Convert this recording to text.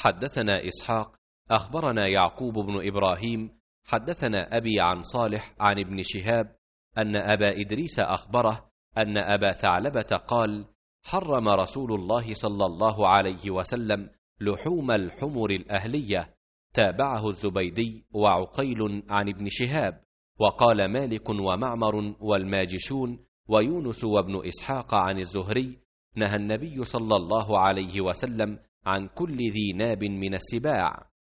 حدثنا إسحاق أخبرنا يعقوب بن إبراهيم حدثنا أبي عن صالح عن ابن شهاب أن أبا إدريس أخبره أن أبا ثعلبة قال: حرم رسول الله صلى الله عليه وسلم لحوم الحمر الأهلية. تابعه الزبيدي وعقيل عن ابن شهاب، وقال مالك ومعمر والماجشون ويونس وابن إسحاق عن الزهري: نهى النبي صلى الله عليه وسلم عن كل ذي ناب من السباع.